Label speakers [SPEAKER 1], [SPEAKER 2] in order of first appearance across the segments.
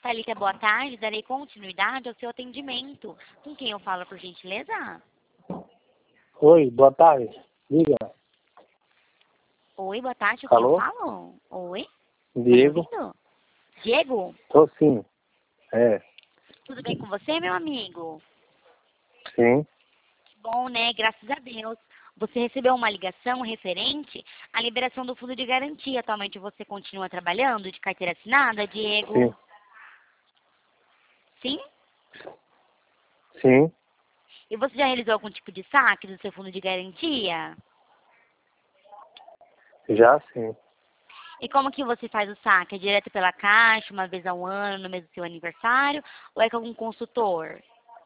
[SPEAKER 1] Thalita, boa tarde. Darei continuidade ao seu atendimento. Com quem eu falo, por gentileza?
[SPEAKER 2] Oi, boa tarde. Diga.
[SPEAKER 1] Oi, boa tarde. Com quem eu
[SPEAKER 2] Alô?
[SPEAKER 1] falo? Oi?
[SPEAKER 2] Diego.
[SPEAKER 1] Tá me ouvindo? Diego,
[SPEAKER 2] Tô sim. É.
[SPEAKER 1] tudo bem com você, meu amigo?
[SPEAKER 2] Sim.
[SPEAKER 1] Que bom, né? Graças a Deus. Você recebeu uma ligação referente à liberação do fundo de garantia. Atualmente você continua trabalhando de carteira assinada, Diego?
[SPEAKER 2] Sim.
[SPEAKER 1] Sim?
[SPEAKER 2] Sim.
[SPEAKER 1] E você já realizou algum tipo de saque do seu fundo de garantia?
[SPEAKER 2] Já sim.
[SPEAKER 1] E como que você faz o saque? É direto pela Caixa, uma vez ao ano, no mês do seu aniversário? Ou é com algum consultor?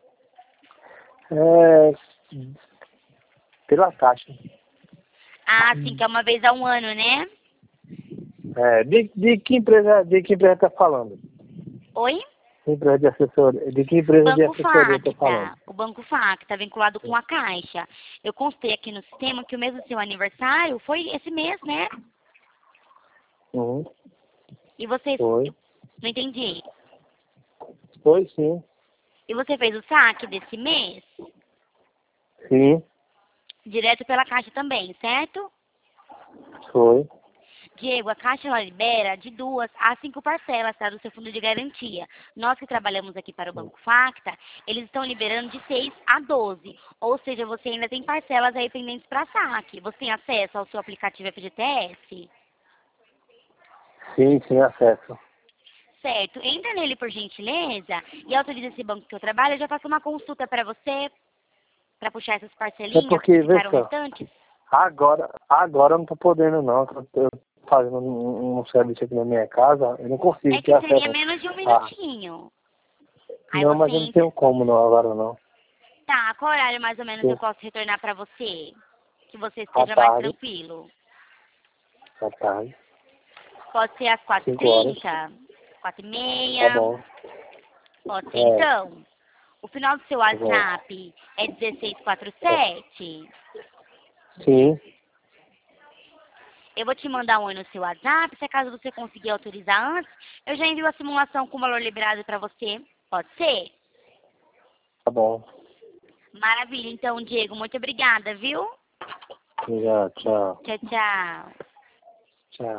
[SPEAKER 2] É. Pela Caixa.
[SPEAKER 1] Ah, sim, que é uma vez ao ano, né?
[SPEAKER 2] É. De que empresa tá falando?
[SPEAKER 1] Oi?
[SPEAKER 2] Que empresa de assessoria? De que
[SPEAKER 1] O
[SPEAKER 2] empresa de
[SPEAKER 1] Banco
[SPEAKER 2] assessoria eu tô falando?
[SPEAKER 1] Facta. O Banco Facta, vinculado com a Caixa. Eu constei aqui no sistema que o mês do seu aniversário foi esse mês, né?
[SPEAKER 2] Uhum.
[SPEAKER 1] E você...
[SPEAKER 2] Foi.
[SPEAKER 1] Não entendi.
[SPEAKER 2] Foi sim.
[SPEAKER 1] E você fez o saque desse mês?
[SPEAKER 2] Sim.
[SPEAKER 1] Direto pela Caixa também, certo?
[SPEAKER 2] Foi.
[SPEAKER 1] Diego, a Caixa ela libera de 2 a 5 parcelas, tá, do seu fundo de garantia. Nós que trabalhamos aqui para o Banco Facta, eles estão liberando de 6 a 12. Ou seja, você ainda tem parcelas aí pendentes para saque. Você tem acesso ao seu aplicativo FGTS?
[SPEAKER 2] Sim, sim, acesso.
[SPEAKER 1] Certo. Entra nele, por gentileza, e autoriza esse banco que eu trabalho. Eu já faço uma consulta para você, para puxar essas
[SPEAKER 2] É
[SPEAKER 1] parcelinhas que
[SPEAKER 2] porque, vê
[SPEAKER 1] ficaram
[SPEAKER 2] só,
[SPEAKER 1] restantes.
[SPEAKER 2] agora eu não tô podendo não. Eu tô fazendo um serviço aqui na minha casa, eu não consigo
[SPEAKER 1] É
[SPEAKER 2] ter
[SPEAKER 1] que seria
[SPEAKER 2] acesso.
[SPEAKER 1] menos de um
[SPEAKER 2] Ah,
[SPEAKER 1] minutinho. Aí
[SPEAKER 2] não,
[SPEAKER 1] você
[SPEAKER 2] mas eu não
[SPEAKER 1] entra.
[SPEAKER 2] tenho como não agora não.
[SPEAKER 1] Tá, qual horário mais ou menos eu
[SPEAKER 2] Sim.
[SPEAKER 1] posso retornar para você? Que você
[SPEAKER 2] À
[SPEAKER 1] esteja mais
[SPEAKER 2] tarde,
[SPEAKER 1] tranquilo.
[SPEAKER 2] à tarde,
[SPEAKER 1] Pode ser às
[SPEAKER 2] 5 horas,
[SPEAKER 1] 4h30,
[SPEAKER 2] tá
[SPEAKER 1] 4h30.
[SPEAKER 2] bom.
[SPEAKER 1] Pode ser
[SPEAKER 2] É,
[SPEAKER 1] então. O final do seu
[SPEAKER 2] tá bom.
[SPEAKER 1] WhatsApp é
[SPEAKER 2] É.
[SPEAKER 1] 1647.
[SPEAKER 2] Sim,
[SPEAKER 1] Eu vou te mandar um oi no seu WhatsApp. Se acaso você conseguir autorizar antes, eu já envio a simulação com o valor liberado para você. Pode ser?
[SPEAKER 2] tá bom.
[SPEAKER 1] Maravilha. Então, Diego, muito obrigada, viu?
[SPEAKER 2] Obrigado, tchau.
[SPEAKER 1] Tchau, tchau.
[SPEAKER 2] Tchau.